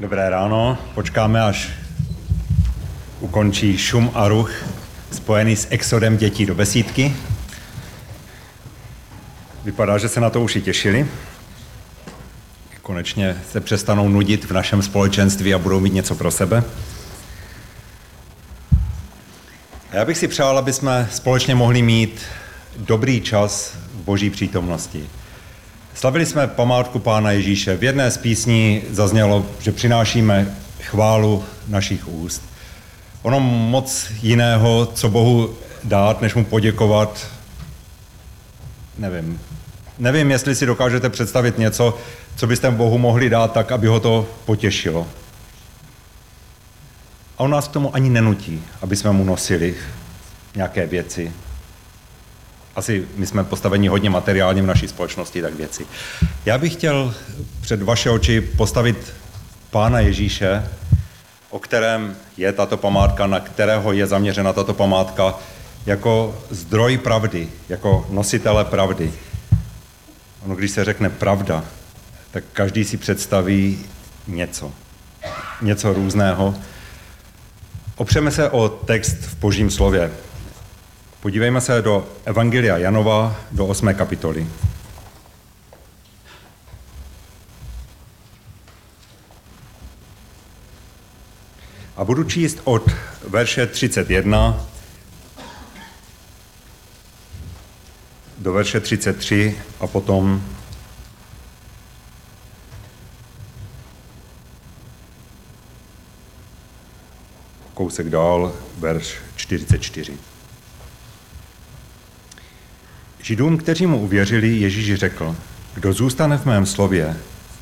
Dobré ráno, počkáme, až ukončí šum a ruch spojený s exodem dětí do besídky. Vypadá, že se na to už i těšili. Konečně se přestanou nudit v našem společenství a budou mít něco pro sebe. A já bych si přál, aby jsme společně mohli mít dobrý čas v Boží přítomnosti. Slavili jsme památku Pána Ježíše. V jedné z písní zaznělo, že přinášíme chválu našich úst. Ono moc jiného, co Bohu dát, než mu poděkovat, nevím. Nevím, jestli si dokážete představit něco, co byste Bohu mohli dát tak, aby ho to potěšilo. A on nás k tomu ani nenutí, aby jsme mu nosili nějaké věci. Asi my jsme postaveni hodně materiálně v naší společnosti, tak věci. Já bych chtěl před vaše oči postavit Pána Ježíše, o kterém je tato památka, na kterého je zaměřena tato památka, jako zdroj pravdy, jako nositele pravdy. Ono, když se řekne pravda, tak každý si představí něco různého. Opřeme se o text v Božím slově. Podívejme se do Evangelia Janova, do 8. kapitoly. A budu číst od verše 31 do verše 33 a potom kousek dál, verš 44. Židům, kteří mu uvěřili, Ježíš řekl, kdo zůstane v mém slově,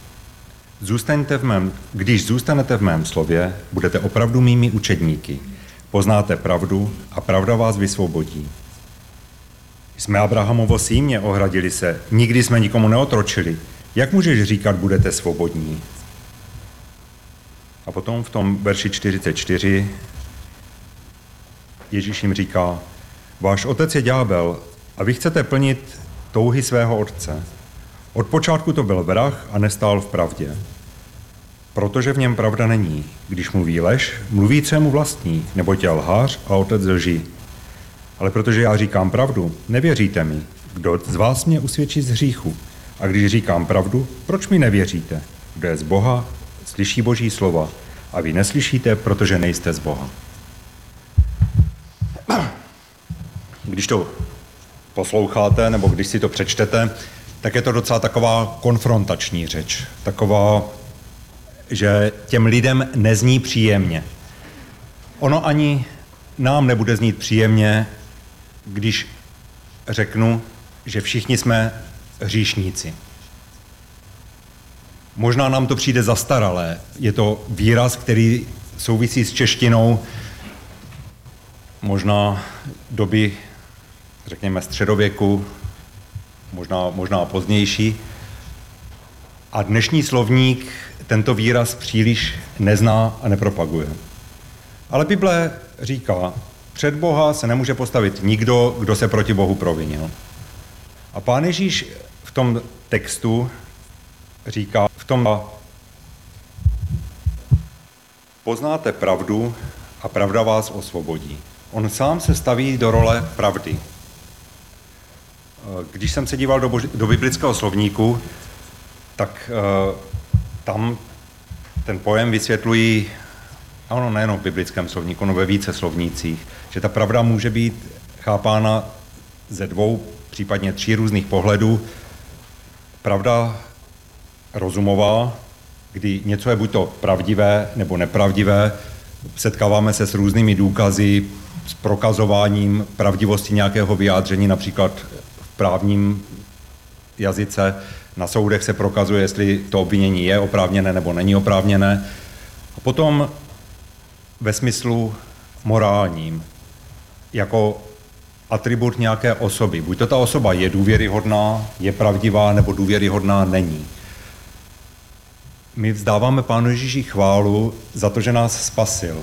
když zůstanete v mém slově, budete opravdu mými učedníky. Poznáte pravdu a pravda vás vysvobodí. Jsme Abrahamovo símě, ohradili se, nikdy jsme nikomu neotročili. Jak můžeš říkat, budete svobodní? A potom v tom verši 44 Ježíš jim říká, váš otec je ďábel a vy chcete plnit touhy svého otce. Od počátku to byl vrah a nestál v pravdě. Protože v něm pravda není. Když mluví lež, mluví, co je mu vlastní, neboť je lhář a otec lži. Ale protože já říkám pravdu, nevěříte mi. Kdo z vás mě usvědčí z hříchu? A když říkám pravdu, proč mi nevěříte? Kdo je z Boha, slyší Boží slova. A vy neslyšíte, protože nejste z Boha. Když to posloucháte, nebo když si to přečtete, tak je to docela taková konfrontační řeč. Taková, že těm lidem nezní příjemně. Ono ani nám nebude znít příjemně, když řeknu, že všichni jsme hříšníci. Možná nám to přijde zastaralé. Je to výraz, který souvisí s češtinou možná doby, řekněme, středověku, možná pozdější. A dnešní slovník tento výraz příliš nezná a nepropaguje. Ale Bible říká, před Boha se nemůže postavit nikdo, kdo se proti Bohu provinil. A Pán Ježíš v tom textu říká, poznáte pravdu a pravda vás osvobodí. On sám se staví do role pravdy. Když jsem se díval do biblického slovníku, tak tam ten pojem vysvětlují, a ono nejenom v biblickém slovníku, no ve více slovnících, že ta pravda může být chápána ze 2, případně 3 různých pohledů. Pravda rozumová, kdy něco je buď to pravdivé nebo nepravdivé, setkáváme se s různými důkazy, s prokazováním pravdivosti nějakého vyjádření, například v právním jazyce. Na soudech se prokazuje, jestli to obvinění je oprávněné nebo není oprávněné. A potom ve smyslu morálním, jako atribut nějaké osoby. Buď to ta osoba je důvěryhodná, je pravdivá, nebo důvěryhodná není. My vzdáváme Pánu Ježíši chválu za to, že nás spasil.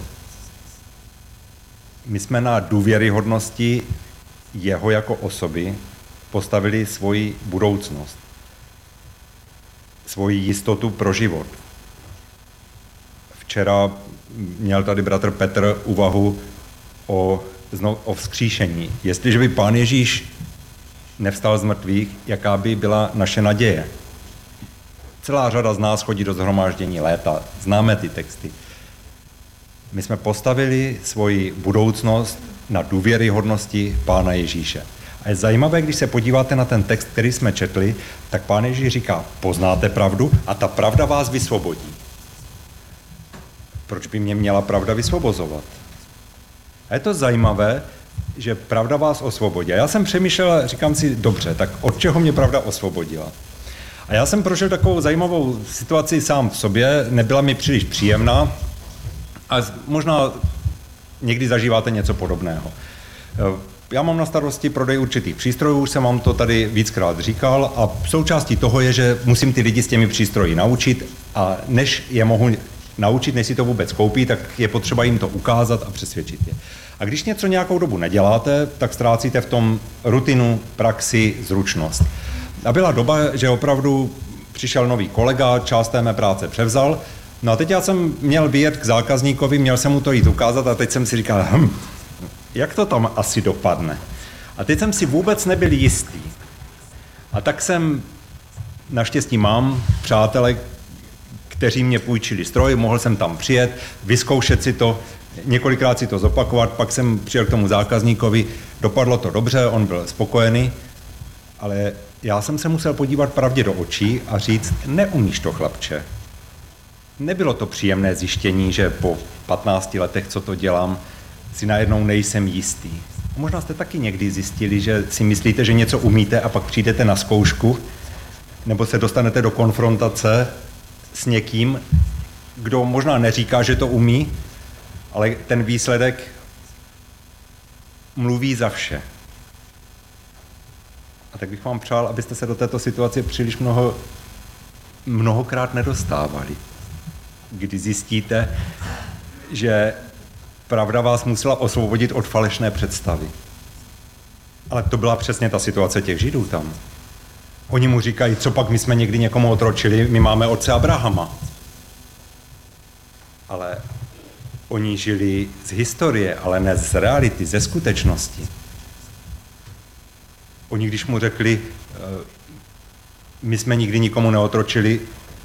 My jsme na důvěryhodnosti jeho jako osoby postavili svoji budoucnost, svoji jistotu pro život. včera měl tady bratr Petr úvahu o vzkříšení. Jestliže by Pán Ježíš nevstal z mrtvých, jaká by byla naše naděje? Celá řada z nás chodí do shromáždění léta, známe ty texty. My jsme postavili svoji budoucnost na důvěryhodnosti Pána Ježíše. A je zajímavé, když se podíváte na ten text, který jsme četli, tak Pán Ježíš říká, poznáte pravdu a ta pravda vás vysvobodí. Proč by mě měla pravda vysvobozovat? A je to zajímavé, že pravda vás osvobodí. A já jsem přemýšlel, říkám si, dobře, tak od čeho mě pravda osvobodila? A já jsem prožil takovou zajímavou situaci sám v sobě, nebyla mi příliš příjemná a možná někdy zažíváte něco podobného. Já mám na starosti prodej určitých přístrojů, už jsem vám to tady víckrát říkal a součástí toho je, že musím ty lidi s těmi přístroji naučit a než je mohu naučit, než si to vůbec koupí, tak je potřeba jim to ukázat a přesvědčit je. A když něco nějakou dobu neděláte, tak ztrácíte v tom rutinu, praxi, zručnost. A byla doba, že opravdu přišel nový kolega, část té mé práce převzal, no a teď já jsem měl vyjet k zákazníkovi, měl jsem mu to jít ukázat a teď jsem si říkal, jak to tam asi dopadne. A teď jsem si vůbec nebyl jistý. A tak jsem, naštěstí mám přátele, kteří mě půjčili stroj, mohl jsem tam přijet, vyzkoušet si to, několikrát si to zopakovat, pak jsem přijel k tomu zákazníkovi, dopadlo to dobře, on byl spokojený, ale já jsem se musel podívat pravdě do očí a říct, neumíš to, chlapče. Nebylo to příjemné zjištění, že po 15 letech, co to dělám, si najednou nejsem jistý. Možná jste taky někdy zjistili, že si myslíte, že něco umíte a pak přijdete na zkoušku, nebo se dostanete do konfrontace s někým, kdo možná neříká, že to umí, ale ten výsledek mluví za vše. A tak bych vám přál, abyste se do této situace příliš mnohokrát nedostávali. Kdy zjistíte, že pravda vás musela osvobodit od falešné představy. Ale to byla přesně ta situace těch Židů tam. Oni mu říkají, co pak my jsme někdy někomu otročili, my máme otce Abrahama. Ale oni žili z historie, ale ne z reality, ze skutečnosti. Oni, když mu řekli, my jsme nikdy nikomu neotročili,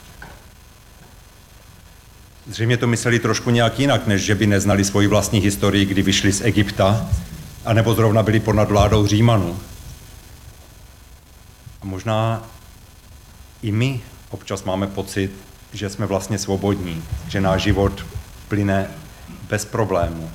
zřejmě to mysleli trošku nějak jinak, než že by neznali svoji vlastní historii, kdy vyšli z Egypta, anebo zrovna byli pod nadvládou Římanů. A možná i my občas máme pocit, že jsme vlastně svobodní, že náš život plyne bez problémů.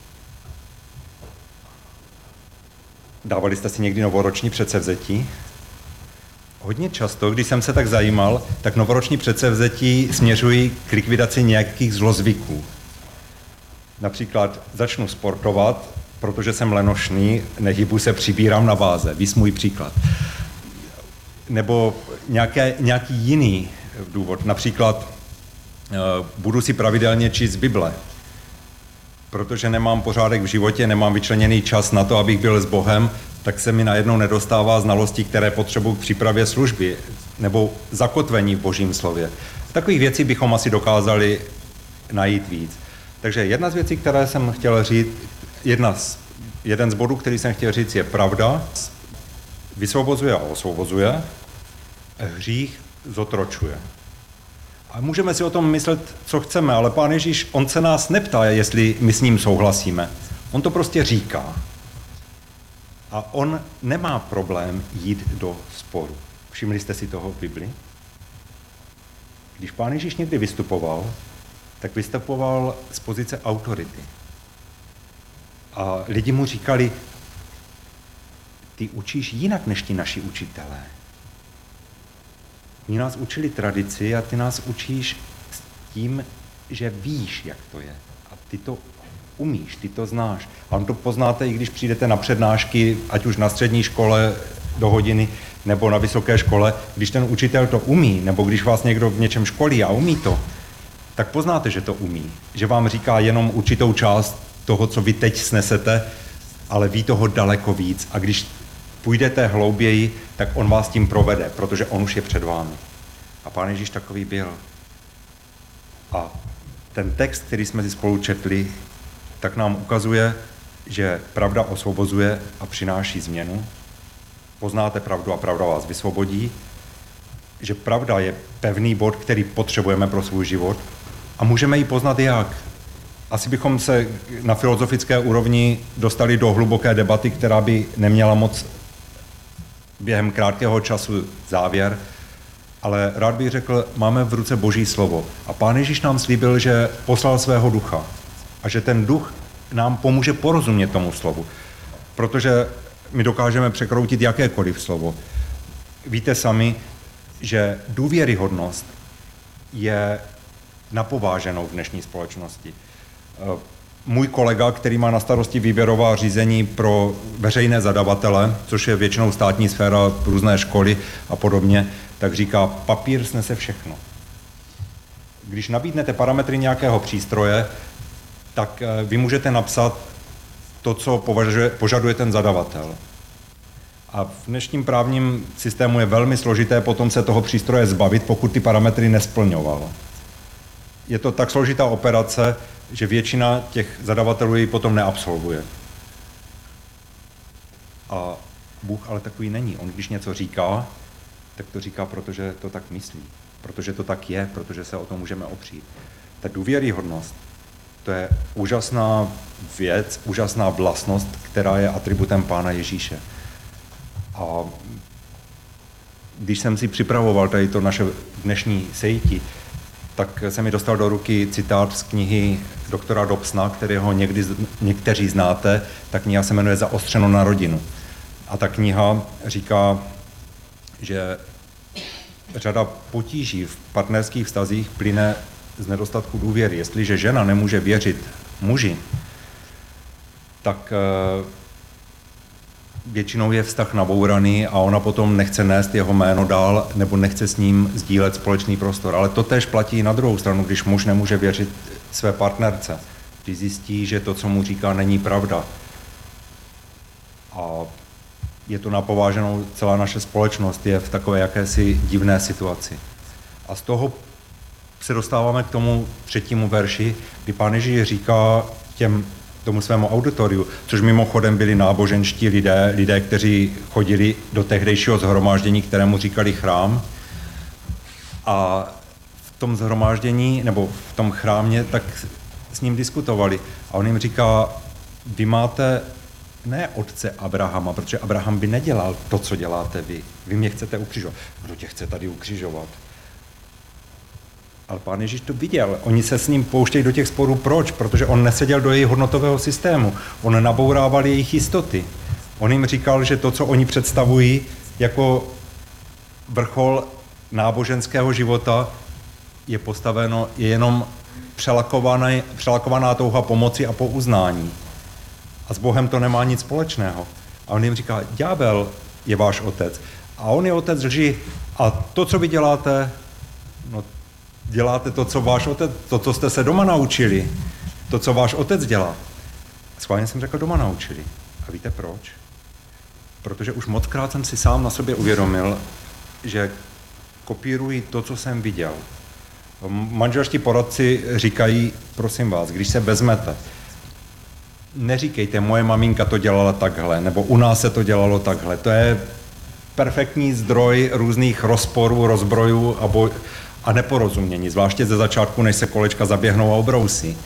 Dávali jste si někdy novoroční předsevzetí? Hodně často, když jsem se tak zajímal, tak novoroční předsevzetí směřují k likvidaci nějakých zlozvyků. Například začnu sportovat, protože jsem lenošný, nehybu se, přibírám na váze. Víš můj příklad. Nebo nějaký jiný důvod. Například budu si pravidelně číst Bible, protože nemám pořádek v životě, nemám vyčleněný čas na to, abych byl s Bohem, tak se mi najednou nedostává znalostí, které potřebuji k přípravě služby nebo zakotvení v Božím slově. Takových věcí bychom asi dokázali najít víc. Takže jedna z věcí, které jsem chtěl říct, jeden z bodů, který jsem chtěl říct, je pravda, vysvobozuje a osvobozuje, hřích zotročuje. A můžeme si o tom myslet, co chceme, ale Pán Ježíš, on se nás neptá, jestli my s ním souhlasíme. On to prostě říká. A on nemá problém jít do sporu. Všimli jste si toho v Bibli? Když Pán Ježíš někdy vystupoval, tak vystupoval z pozice autority. A lidi mu říkali, ty učíš jinak než ti naši učitelé. Oni nás učili tradici a ty nás učíš s tím, že víš, jak to je. A ty to umíš, ty to znáš. A on to poznáte, i když přijdete na přednášky, ať už na střední škole do hodiny, nebo na vysoké škole, když ten učitel to umí, nebo když vás někdo v něčem školí a umí to, tak poznáte, že to umí. Že vám říká jenom určitou část toho, co vy teď snesete, ale ví toho daleko víc. A když půjdete hlouběji, tak on vás tím provede, protože on už je před vámi. A Pán Ježíš takový byl. A ten text, který jsme si spolu četli, tak nám ukazuje, že pravda osvobozuje a přináší změnu. Poznáte pravdu a pravda vás vysvobodí. Že pravda je pevný bod, který potřebujeme pro svůj život a můžeme ji poznat jak. Asi bychom se na filozofické úrovni dostali do hluboké debaty, která by neměla moc během krátkého času závěr, ale rád bych řekl, máme v ruce Boží slovo. A Pán Ježíš nám slíbil, že poslal svého ducha a že ten duch nám pomůže porozumět tomu slovu, protože my dokážeme překroutit jakékoliv slovo. Víte sami, že důvěryhodnost je napováženou v dnešní společnosti. Můj kolega, který má na starosti výběrová řízení pro veřejné zadavatele, což je většinou státní sféra, různé školy a podobně, tak říká, papír snese všechno. Když nabídnete parametry nějakého přístroje, tak vy můžete napsat to, co požaduje ten zadavatel. A v dnešním právním systému je velmi složité potom se toho přístroje zbavit, pokud ty parametry nesplňoval. Je to tak složitá operace, že většina těch zadavatelů ji potom neabsolvuje. A Bůh ale takový není. On když něco říká, tak to říká, protože to tak myslí. Protože to tak je, protože se o to můžeme opřít. Ta důvěryhodnost, to je úžasná věc, úžasná vlastnost, která je atributem Pána Ježíše. A když jsem si připravoval tady to naše dnešní sejti, tak se mi dostal do ruky citát z knihy doktora Dobsona, kterého někteří znáte. Ta kniha se jmenuje Zaostřeno na rodinu. A ta kniha říká, že řada potíží v partnerských vztazích plyne z nedostatku důvěry. Jestliže žena nemůže věřit muži, tak většinou je vztah nabouraný a ona potom nechce nést jeho jméno dál nebo nechce s ním sdílet společný prostor. Ale to též platí na druhou stranu, když muž nemůže věřit své partnerce, když zjistí, že to, co mu říká, není pravda. A je to napováženou, celá naše společnost je v takové jakési divné situaci. A z toho se dostáváme k tomu 3. verši, kdy Pán Ježíš říká tomu svému auditoriu, což mimochodem byli náboženští lidé, kteří chodili do tehdejšího shromáždění, kterému říkali chrám. A v tom shromáždění, nebo v tom chrámě, tak s ním diskutovali. A on jim říká, vy máte ne otce Abrahama, protože Abraham by nedělal to, co děláte vy. Vy mě chcete ukřižovat. Kdo tě chce tady ukřižovat? Ale Pán Ježíš to viděl. Oni se s ním pouštějí do těch sporů. Proč? Protože on neseděl do jejich hodnotového systému. On nabourával jejich jistoty. On jim říkal, že to, co oni představují jako vrchol náboženského života, je postaveno, je jenom přelakovaná touha pomoci a po uznání. A s Bohem to nemá nic společného. A on jim říká, ďábel je váš otec. A on je otec lži. A to, co vy děláte, no děláte to, co váš otec, to, co jste se doma naučili, to, co váš otec dělá. Schválně jsem řekl, doma naučili. A víte proč? Protože už mockrát jsem si sám na sobě uvědomil, že kopíruji to, co jsem viděl. Manželští poradci říkají, prosím vás, když se vezmete, neříkejte, moje maminka to dělala takhle, nebo u nás se to dělalo takhle. To je perfektní zdroj různých rozporů, rozbrojů a neporozumění, zvláště ze začátku, než se kolečka zaběhnou a obrousí.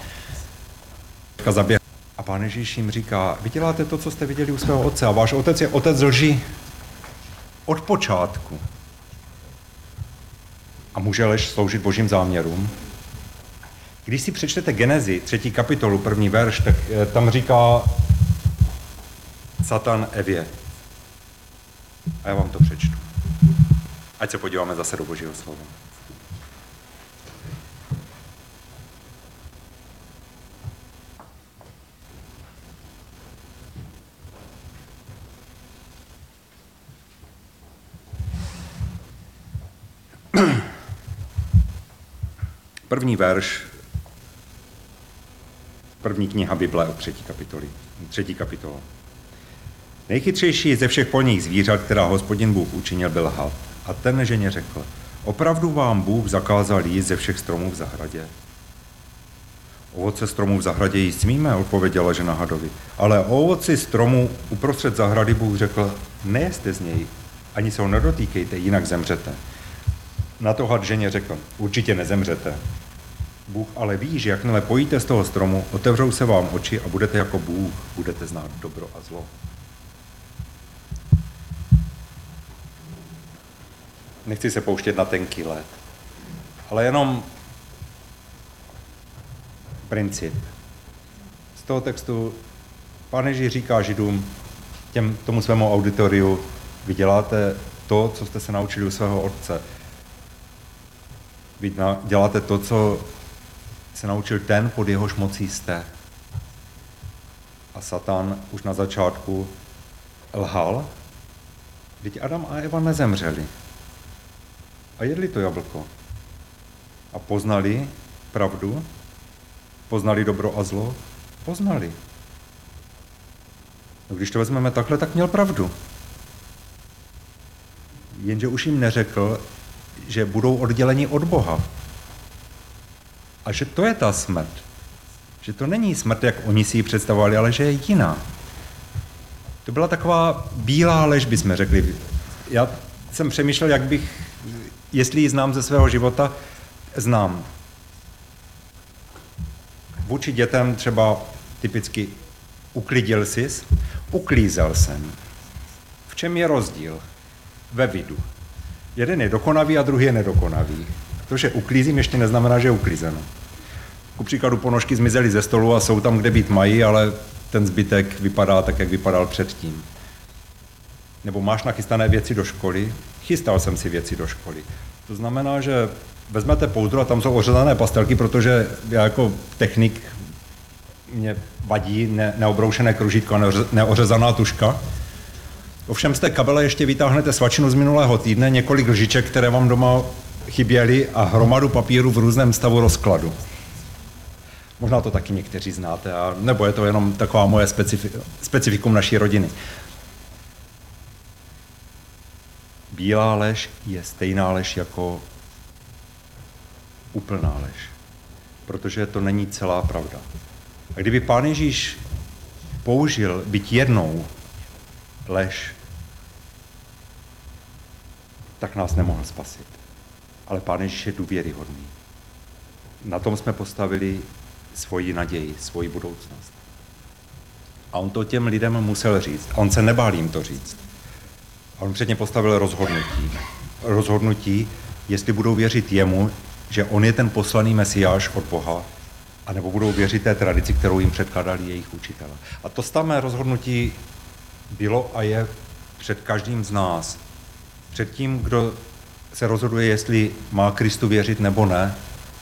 A Pán Ježíš jim říká, vy děláte to, co jste viděli u svého otce a váš otec je otec lži od počátku. A může lež sloužit Božím záměrům? Když si přečtete Genezi, 3. kapitolu, 1. verš, tak tam říká Satan Evě. A já vám to přečtu. Ať se podíváme zase do Božího slova. První verš, první kniha Bible od 3. kapitola. Nejchytřejší ze všech polních zvířat, která Hospodin Bůh učinil, byl had. A ten ženě řekl, opravdu vám Bůh zakázal jíst ze všech stromů v zahradě? Ovoce stromů v zahradě jíst smíme, odpověděla žena hadovi. Ale o ovoci stromu uprostřed zahrady Bůh řekl, nejeste z něj, ani se ho nedotýkejte, jinak zemřete. Na to had ženě řekl, určitě nezemřete. Bůh ale ví, že jakmile pojíte z toho stromu, otevřou se vám oči a budete jako Bůh, budete znát dobro a zlo. Nechci se pouštět na tenký led, ale jenom princip. Z toho textu Pán Ježíš říká Židům, tomu svému auditoriu, vy děláte to, co jste se naučili u svého otce. Vy děláte to, co se naučil ten, pod jehož mocí jste. A Satan už na začátku lhal, vždyť Adam a Eva nezemřeli. A jedli to jablko. A poznali pravdu, poznali dobro a zlo, poznali. No když to vezmeme takhle, tak měl pravdu. Jenže už jim neřekl, že budou odděleni od Boha. A že to je ta smrt. Že to není smrt, jak oni si ji představovali, ale že je jiná. To byla taková bílá lež, bychom řekli. Já jsem přemýšlel, jestli ji znám ze svého života, znám. Vůči dětem třeba typicky uklidil sis, uklízel jsem. V čem je rozdíl? Ve vidu. Jeden je dokonavý a druhý je nedokonavý. To, že uklízím, ještě neznamená, že je uklízeno. Ku příkladu ponožky zmizely ze stolu a jsou tam, kde být mají, ale ten zbytek vypadá tak, jak vypadal předtím. Nebo máš nachystané věci do školy? Chystal jsem si věci do školy. To znamená, že vezmete pouzdro a tam jsou ořezané pastelky, protože já jako technik mě vadí neobroušené kružítko a neořezaná tuška. Ovšem z té kabele ještě vytáhnete svačinu z minulého týdne, několik lžiček, které vám doma chyběly a hromadu papíru v různém stavu rozkladu. Možná to taky někteří znáte, nebo je to jenom taková moje specifikum naší rodiny. Bílá lež je stejná lež jako úplná lež, protože to není celá pravda. A kdyby Pán Ježíš použil byť jednou lež, tak nás nemohl spasit. Ale Pán Ježíš je důvěryhodný. Na tom jsme postavili svoji naději, svoji budoucnost. A on to těm lidem musel říct. A on se nebál jim to říct. A on před ně postavil rozhodnutí. Rozhodnutí, jestli budou věřit jemu, že on je ten poslaný Mesiáš od Boha, anebo budou věřit té tradici, kterou jim předkládali jejich učitelé. A to samé rozhodnutí bylo a je před každým z nás. Před tím, kdo se rozhoduje, jestli má Kristu věřit nebo ne,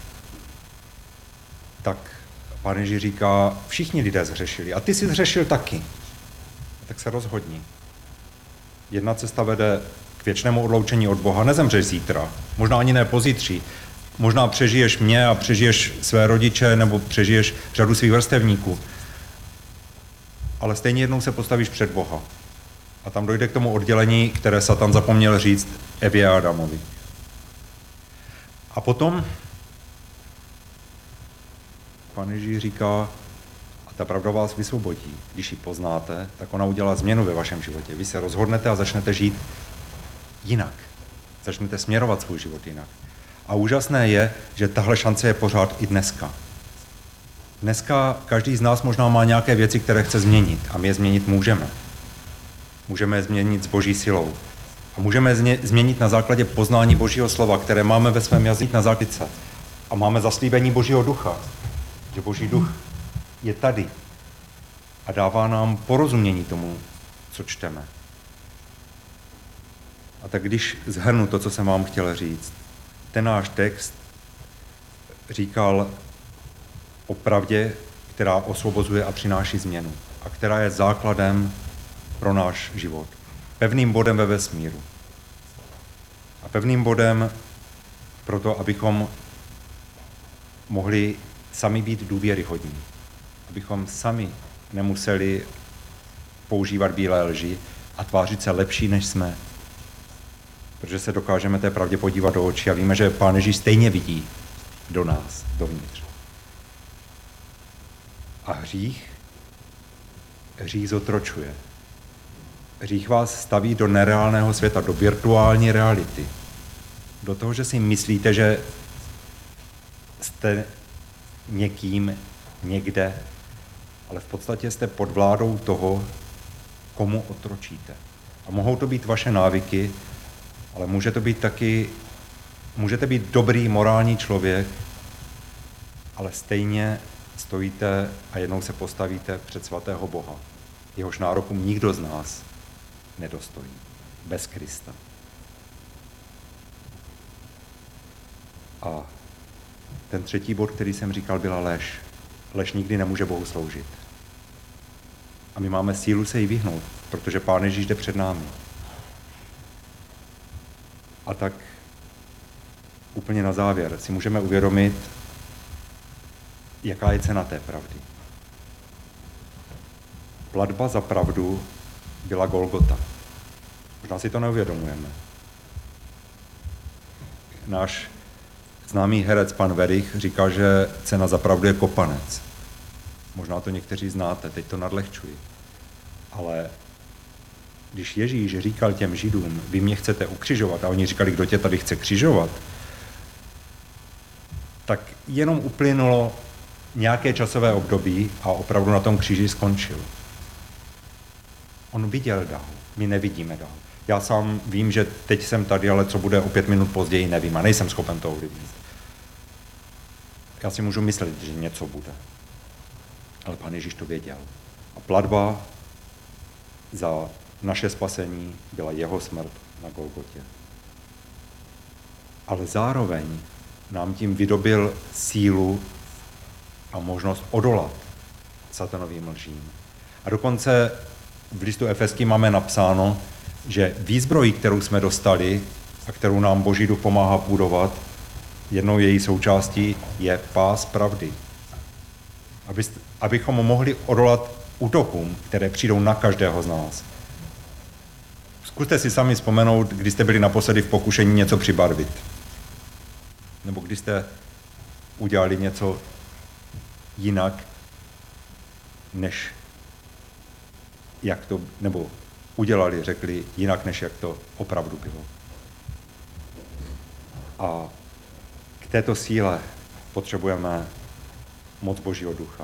tak Pán Ježíš říká, všichni lidé zhřešili. A ty jsi zhřešil taky. Tak se rozhodni. Jedna cesta vede k věčnému odloučení od Boha. Nezemřeš zítra, možná ani ne pozítří. Možná přežiješ mě a přežiješ své rodiče nebo přežiješ řadu svých vrstevníků. Ale stejně jednou se postavíš před Boha. A tam dojde k tomu oddělení, které Satan zapomněl říct Evě a Adamovi. A potom Pán Ježíš říká, a ta pravda vás vysvobodí. Když ji poznáte, tak ona udělá změnu ve vašem životě. Vy se rozhodnete a začnete žít jinak. Začnete směrovat svůj život jinak. A úžasné je, že tahle šance je pořád i dneska. Dneska každý z nás možná má nějaké věci, které chce změnit. A my je změnit můžeme. Můžeme je změnit s Boží silou. A můžeme je změnit na základě poznání Božího slova, které máme ve svém jazyku na základce. A máme zaslíbení Božího ducha. Že Boží duch je tady a dává nám porozumění tomu, co čteme. A tak když shrnu to, co jsem vám chtěl říct, ten náš text říkal o pravdě, která osvobozuje a přináší změnu a která je základem pro náš život. Pevným bodem ve vesmíru. A pevným bodem pro to, abychom mohli sami být důvěryhodní. Abychom sami nemuseli používat bílé lži a tvářit se lepší, než jsme. Protože se dokážeme té pravdě podívat do očí a víme, že Pán Ježíš stejně vidí do nás, dovnitř. A hřích zotročuje. Hřích vás staví do nereálného světa, do virtuální reality. Do toho, že si myslíte, že jste někým, někde, ale v podstatě jste pod vládou toho, komu otročíte. A mohou to být vaše návyky, ale můžete být dobrý morální člověk, ale stejně stojíte a jednou se postavíte před svatého Boha. Jehož nárokům nikdo z nás nedostojí. Bez Krista. A ten třetí bod, který jsem říkal, byla lež. Lež nikdy nemůže Bohu sloužit. A my máme sílu se jí vyhnout, protože Pán Ježíš jde před námi. A tak úplně na závěr si můžeme uvědomit, jaká je cena té pravdy. Platba za pravdu byla Golgota. Možná si to neuvědomujeme. Náš známý herec pan Werich říkal, že cena za pravdu je kopanec. Možná to někteří znáte, teď to nadlehčuji. Ale když Ježíš říkal těm Židům, vy mě chcete ukřižovat, a oni říkali, kdo tě tady chce křižovat, tak jenom uplynulo nějaké časové období a opravdu na tom kříži skončil. On viděl dál, my nevidíme dál. Já sám vím, že teď jsem tady, ale co bude o 5 minut později, nevím a nejsem schopen to ovlivnit. Já si můžu myslet, že něco bude. Ale Pán Ježíš to věděl. A platba za naše spasení byla jeho smrt na Golgotě. Ale zároveň nám tím vydobil sílu a možnost odolat satanovým lžím. A dokonce v listu Efeským máme napsáno, že výzbrojí, kterou jsme dostali a kterou nám Boží duch pomáhá budovat, jednou její součástí je pás pravdy. Abychom mohli odolat útokům, které přijdou na každého z nás. Zkuste si sami vzpomenout, kdy jste byli naposledy v pokušení něco přibarvit. Nebo když jste udělali něco jinak, než jak to, nebo udělali, řekli jinak, než jak to opravdu bylo. A k této síle potřebujeme moc Božího ducha.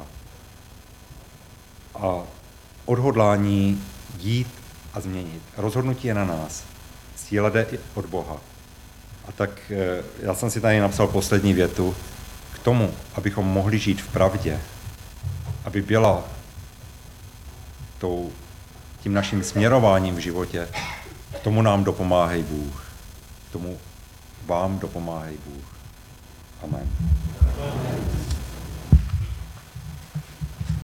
A odhodlání jít a změnit. Rozhodnutí je na nás. Síla jde od Boha. A tak já jsem si tady napsal poslední větu. K tomu, abychom mohli žít v pravdě, aby byla tím naším směrováním v životě, k tomu nám dopomáhej Bůh. K tomu vám dopomáhej Bůh. Amen.